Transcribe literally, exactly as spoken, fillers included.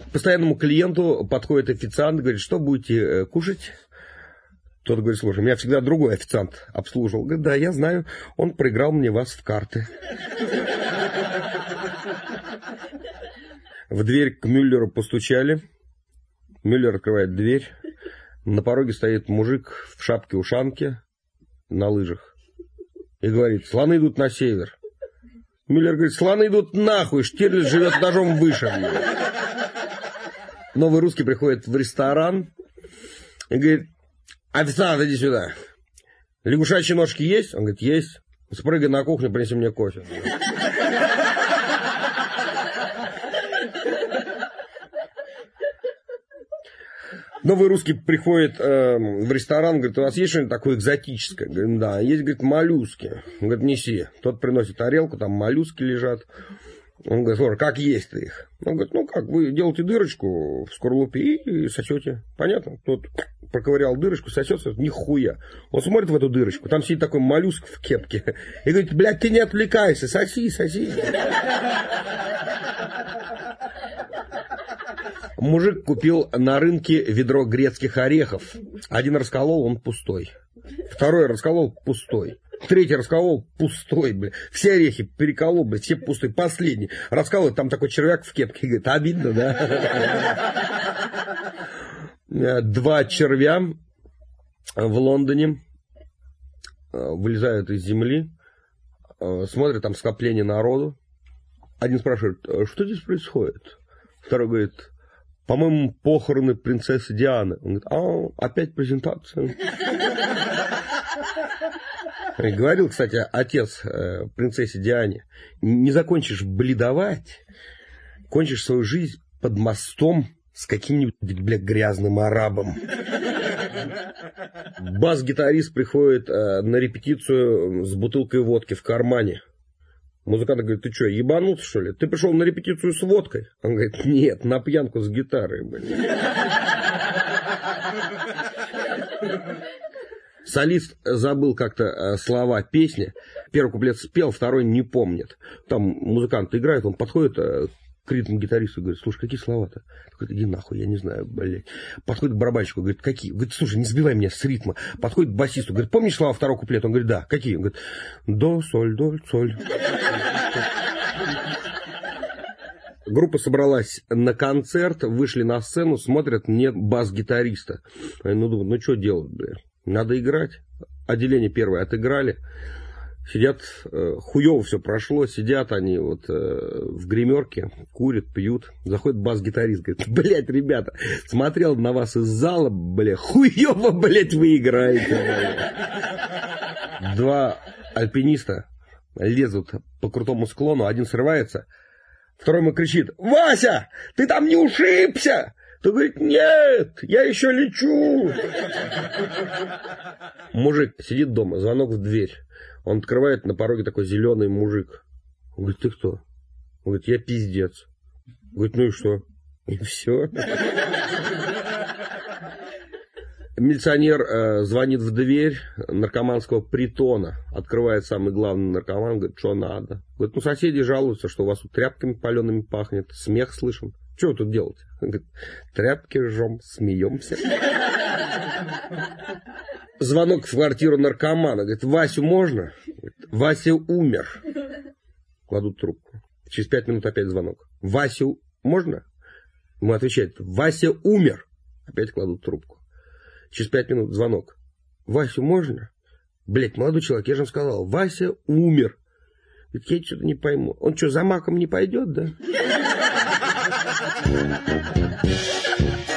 К постоянному клиенту подходит официант, говорит, что будете кушать? Тот говорит, слушай, меня всегда другой официант обслуживал. Говорит, да, я знаю, он проиграл мне вас в карты. В дверь к Мюллеру постучали. Мюллер открывает дверь. На пороге стоит мужик в шапке-ушанке на лыжах. И говорит, слоны идут на север. Мюллер говорит, слоны идут нахуй, Штирлиц живет этажом выше. Новый русский приходит в ресторан и говорит, официант, иди сюда. Лягушачьи ножки есть? Он говорит, есть. Спрыгай на кухню, принеси мне кофе. Новый русский приходит э, в ресторан, говорит, у вас есть что-нибудь такое экзотическое? Говорит, да, есть, говорит, моллюски. Он говорит, неси. Тот приносит тарелку, там моллюски лежат. Он говорит, слушай, как есть-то их? Он говорит, ну как, вы делаете дырочку в скорлупе и сосете. Понятно? Тот проковырял дырочку, сосется, нихуя. Он смотрит в эту дырочку, там сидит такой моллюск в кепке. И говорит, блядь, ты не отвлекайся, соси, соси. Мужик купил на рынке ведро грецких орехов. Один расколол, он пустой. Второй расколол, пустой. Третий расколол, пустой, бля. Все орехи переколол, бля, все пустые. Последний расколол, там такой червяк в кепке. Говорит, обидно, да? Два червя в Лондоне вылезают из земли, смотрят, там скопление народу. Один спрашивает, что здесь происходит? Второй говорит, по-моему, похороны принцессы Дианы. Он говорит, а, опять презентация. Говорил, кстати, отец э, принцессе Диане, не закончишь бледовать, кончишь свою жизнь под мостом с каким-нибудь, бля, грязным арабом. Бас-гитарист приходит э, на репетицию с бутылкой водки в кармане. Музыкант говорит, ты что, ебанулся, что ли? Ты пришел на репетицию с водкой? Он говорит, нет, на пьянку с гитарой, блин. Солист забыл как-то слова песни. Первый куплет спел, второй не помнит. Там музыкант играет, он подходит к ритм-гитаристу и говорит, слушай, какие слова-то? Говорит, иди нахуй, я не знаю, блядь. Подходит к барабанщику, говорит, какие? Говорит, слушай, не сбивай меня с ритма. Подходит к басисту, говорит, помнишь слова второго куплета? Он говорит, да. Какие? Он говорит, до, соль, до, соль. Группа собралась на концерт, вышли на сцену, смотрят, нет бас-гитариста. Они, ну, думают, ну, что делать, блядь? Надо играть. Отделение первое отыграли. Сидят, э, хуево все прошло, сидят они вот э, в гримерке, курят, пьют. Заходит бас-гитарист, говорит, блядь, ребята, смотрел на вас из зала, блядь, хуево, блядь, вы играете. Блядь. Два альпиниста лезут по крутому склону, один срывается, второй ему кричит, Вася, ты там не ушибся? Ты говорит, нет, я еще лечу. Мужик сидит дома, звонок в дверь. Он открывает, на пороге такой зеленый мужик. Он говорит, ты кто? Он говорит, я пиздец. Он говорит, ну и что? И все. Милиционер э, звонит в дверь наркоманского притона. Открывает самый главный наркоман, говорит, что надо. Говорит, ну соседи жалуются, что у вас тут тряпками палеными пахнет, смех слышим. Что вы тут делаете? Он говорит, тряпки жжем, смеемся. Звонок в квартиру наркомана. Говорит, Васю можно? Говорит, Вася умер. Кладут трубку. Через пять минут опять звонок. Васю можно? Ему отвечает, Вася умер. Опять кладут трубку. Через пять минут звонок. Васю можно? Блять, молодой человек, я же вам сказал, Вася умер. Говорит, я что-то не пойму. Он что, за маком не пойдет, да?